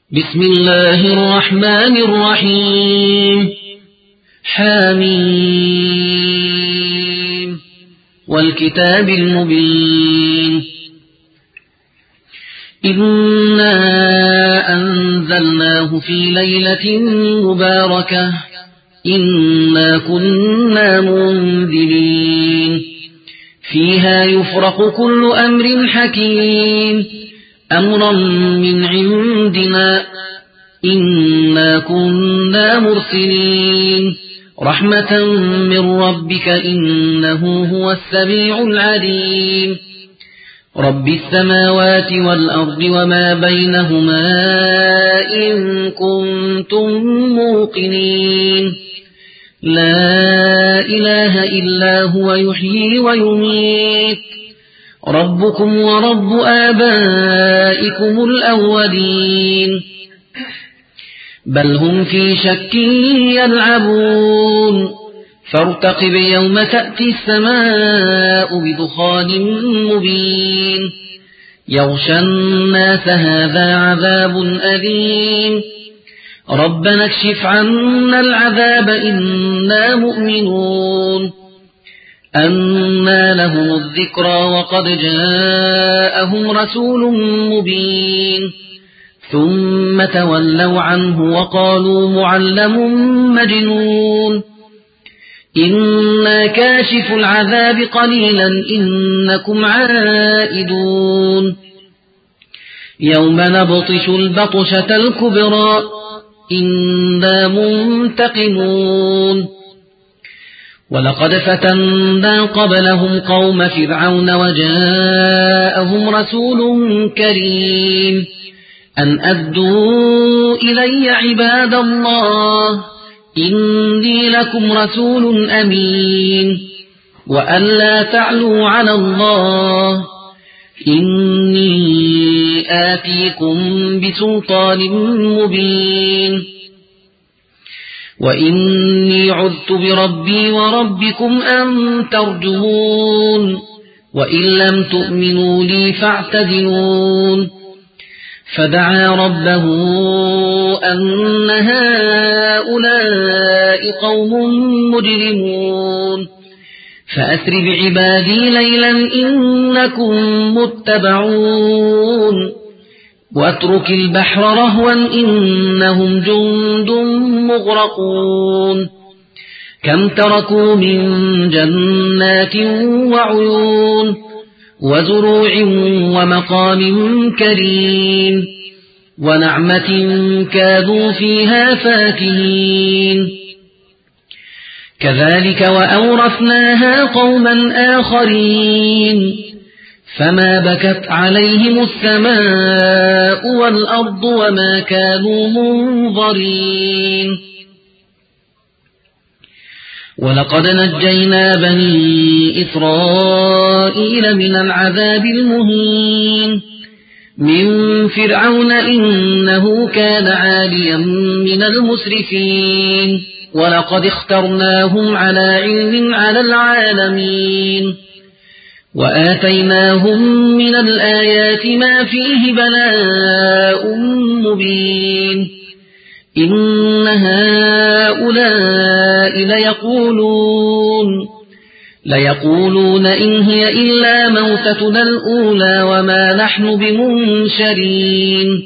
بسم الله الرحمن الرحيم حميم والكتاب المبين إنا أنزلناه في ليلة مباركة إنا كنا منذرين فيها يفرق كل أمر حكيم أمرا من عندنا إنا كنا مرسلين رحمة من ربك إنه هو السميع العليم رب السماوات والأرض وما بينهما إن كنتم موقنين لا إله إلا هو يحيي ويميت ربكم ورب آبائكم الأولين بل هم في شك يلعبون فارتقب يوم تأتي السماء بدخان مبين يغشى الناس هذا عذاب أليم ربنا اكشف عنا العذاب إنا مؤمنون أنى لهم الذكرى وقد جاءهم رسول مبين ثم تولوا عنه وقالوا معلم مجنون إنا كاشف العذاب قليلا إنكم عائدون يوم نبطش البطشة الكبرى إنا منتقمون ولقد فتنا قبلهم قوم فرعون وجاءهم رسول كريم أن أدوا إلي عباد الله إني لكم رسول أمين وأن لا تعلوا على الله إني آتيكم بسلطان مبين وإني عذت بربي وربكم أن ترجمون وإن لم تؤمنوا لي فاعتزلون فدعا ربه أن هؤلاء قوم مجرمون فأسر بعبادي ليلا إنكم متبعون واترك البحر رهوا إنهم جند مغرقون كم تركوا من جنات وعيون وزروع ومقام كريم ونعمة كانوا فيها فاكهين كذلك وأورثناها قوما آخرين فما بكت عليهم السماء والأرض وما كانوا منظرين ولقد نجينا بني إسرائيل من العذاب المهين من فرعون إنه كان عاليا من المسرفين ولقد اخترناهم على علم على العالمين وآتيناهم من الآيات ما فيه بلاء مبين إن هؤلاء ليقولون إن هي إلا موتتنا الأولى وما نحن بمنشرين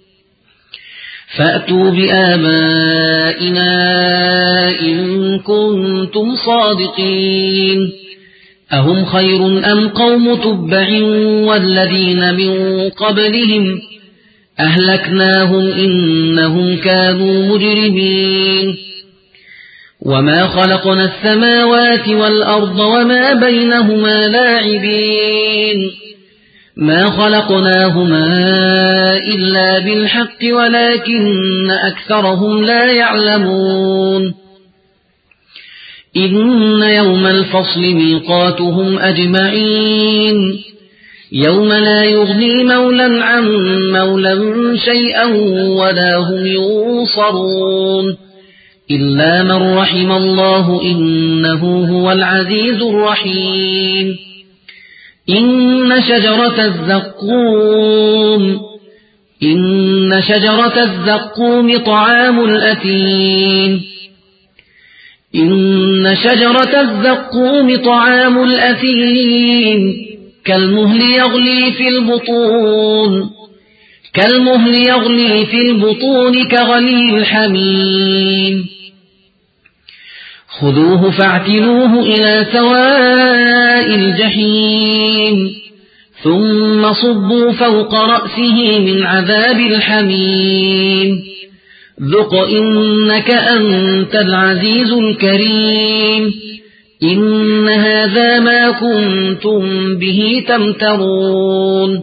فأتوا بآبائنا إن كنتم صادقين أهم خير أم قوم تبع والذين من قبلهم أهلكناهم إنهم كانوا مجرمين وما خلقنا السماوات والأرض وما بينهما لاعبين ما خلقناهما إلا بالحق ولكن أكثرهم لا يعلمون إن يوم الفصل ميقاتهم أجمعين يوم لا يغني مولى عن مولى شيئا ولا هم ينصرون إلا من رحم الله إنه هو العزيز الرحيم إن شجرة الزقوم إن شجرة الزقوم طعام الأثيم إن شجرة الزقوم طعام الأثيم كالمهل يغلي في البطون كغلي الحميم خذوه فاعتلوه إلى سواء الجحيم ثم صبوا فوق رأسه من عذاب الحميم ذق إنك أنت العزيز الكريم إن هذا ما كنتم به تمترون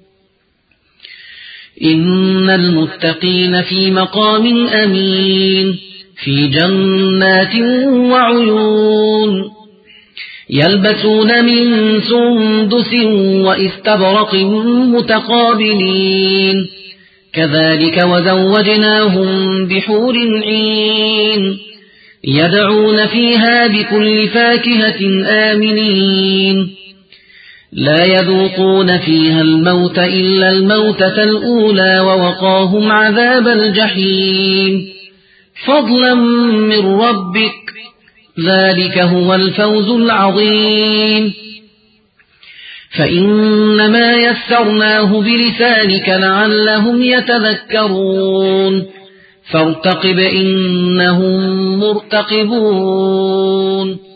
إن المتقين في مقام أمين في جنات وعيون يلبسون من سندس وإستبرق متقابلين كذلك وزوجناهم بحور عين يدعون فيها بكل فاكهة آمنين لا يذوقون فيها الموت إلا الموتة الأولى ووقاهم عذاب الجحيم فضلا من ربك ذلك هو الفوز العظيم فإنما يسرناه بلسانك لعلهم يتذكرون فارتقب إنهم مرتقبون